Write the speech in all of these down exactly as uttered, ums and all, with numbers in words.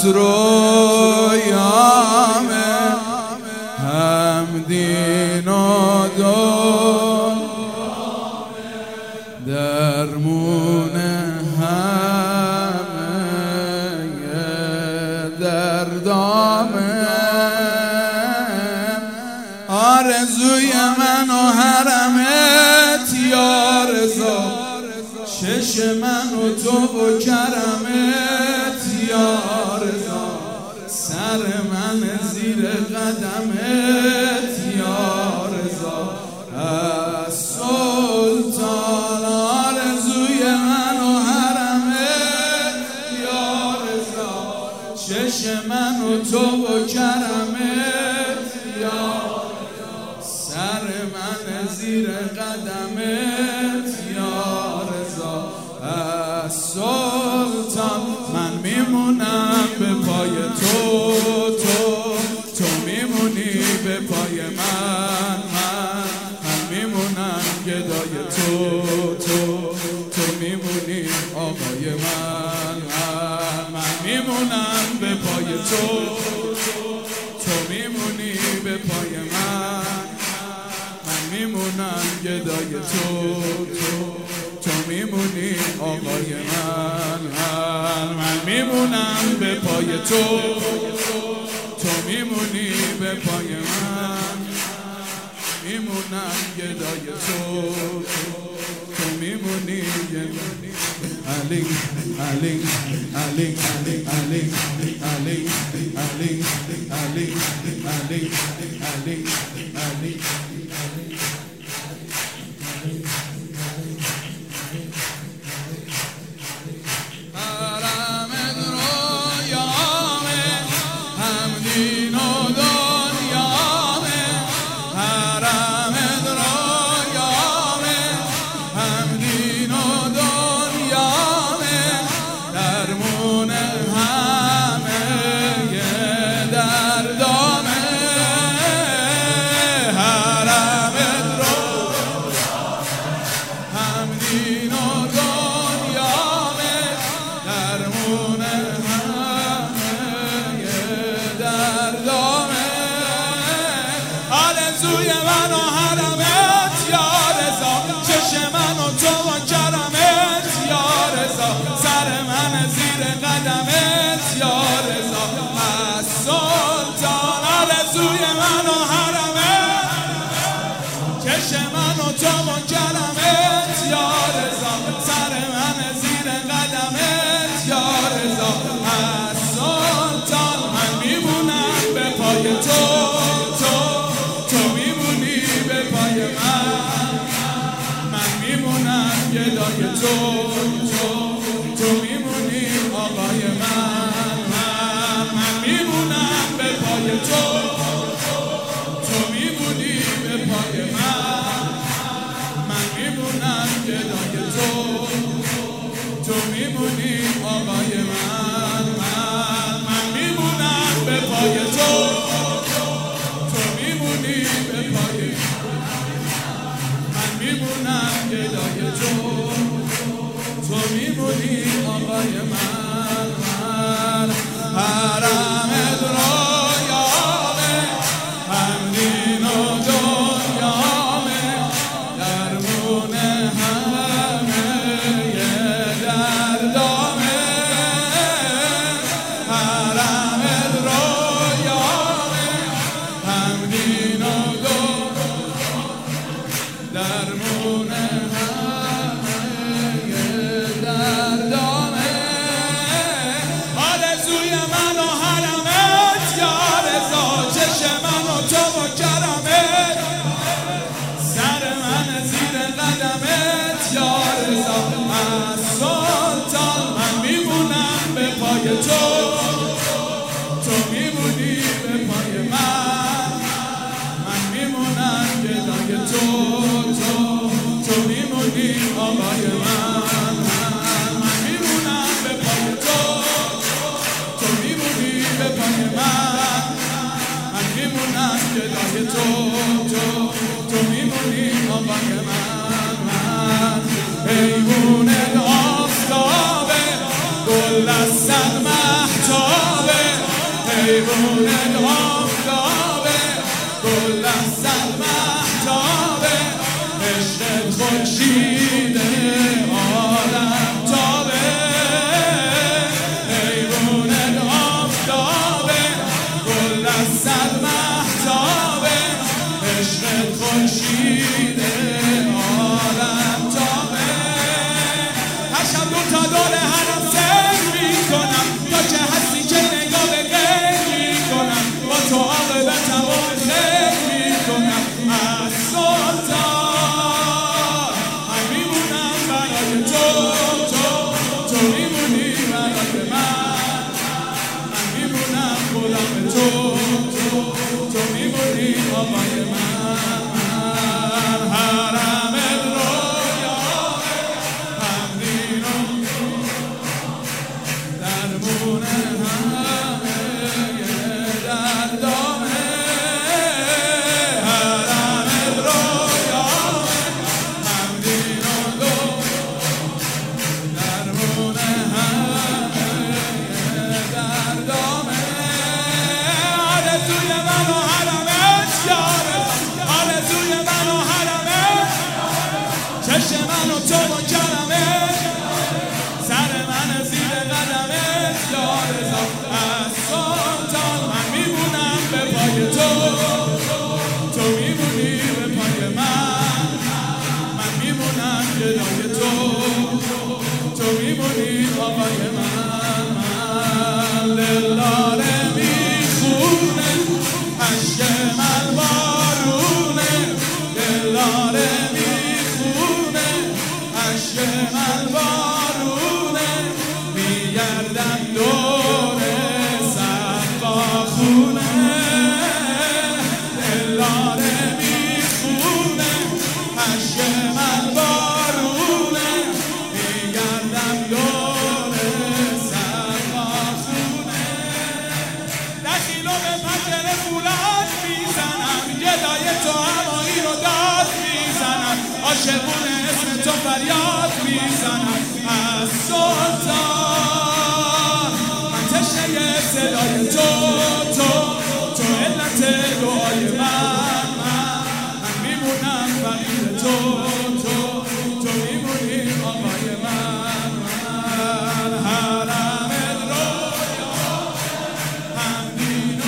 رویامه هم دین و دل درمون همه دردامه آرزوی من و حرمت یا رضا چش من و تو و کرمت یا رضا سر من زیر قدمت یا رضا از سلطان آرزوی من و حرمت یا رضا چش من و تو و کرمت یا سر من زیر قدمت یا رضا از سلطان من میمونم به پای تو تو تو میمونی به پای من من من میمونم گدای تو تو تو میمونی آقای من من من میمونم به پای تو تو میمونی به پای من من میمونم گدای تو تو تو میمونی آقای من من من میمونم به پای تو تو میمونی به پای من میمونم گدای تو تو میمونی علی علی علی علی علی علی علی علی علی علی علی آرزوی من و حرمت یا رضا چش من و تو و کرمت یا رضا سر من زیر قدمت یا رضا از سلطان آرزوی من و حرمت چش من و تو و کرمت یا رضا سر من زیر قدمت یا رضا از سلطان من میمونم به پای تو گدای تو تو تو میمونی آقای من من من میمونم به پای تو تو میمونی به پای من من میمونم گدای تو تو میمونی آقای من من من میمونم به پای تو تو میمونی به پای من میمونم گدای تو تو میمونی آقای من من حرمت رویامه هم دین و دنیامه درمون همه دردامه حرمت رویامه هم دین و دنیامه درمون آرزوی من و ایوونت آفتابه گل از سر مهتابه عشقت خورشیده عالم تابه ایوونت آفتابه گل از سر مهتابه عشقت خورشیده عالم تابه هر شب دو تا دور هرم سر میکنم تا که هستی که نگاه به غیر میکنم با تو عاقبتم و خیر میکنم از سلطان من میمونم برای تو تو تو میمونی برای من من میمونم غلام تو تو تو میمونی آقای من حرم رویا همدین درمون همه دردامه حرم رویا همدین درمون همه دردامه آرزوی من و حرمت یاره آرزوی من و حرمت چشم من و تو و کرمت سر من زیر قدمت یارزا از سلطان من میمونم به پای تو تو میمونی به پای من من میمونم جلوی تو تو میمونی آقای من من دلاره میخونه عشق من بارونه دلاره میخونه عشق من بارونه میگردم دور سقاخونه دلاره میخونه عشق من بارونه میگردم دور سقاخونه دخیلو به پنجره فولاد میزنم گدای تو همایی رو داد میزنم عاشقونه اسم تو فریاد میزنم از سلطان من تشنه صدای تو تو تو علت دعای من من من میمونم فقیر تو تو تو میمونی آقای من من حرم رویا همدین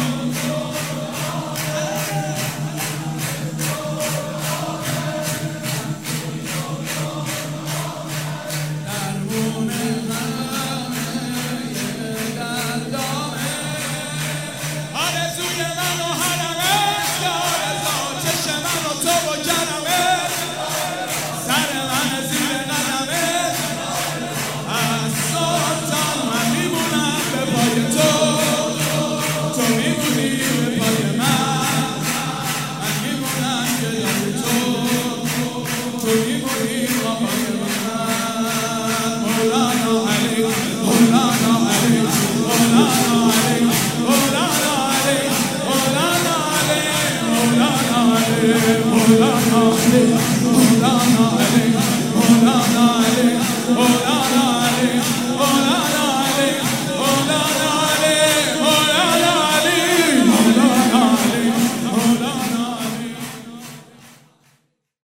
درمون همه دردامه آرزوی من و حرمت یارزا چشم من و تو و کرمت سر من زیر قدمت از سلطان من میمونم به پای تو تو میمونی به پای من من میمونم جلوی تو تو میمونی آقای من مولانا علی مولانا علی مولانا علی مولانا علی مولانا علی مولانا علی مولانا علی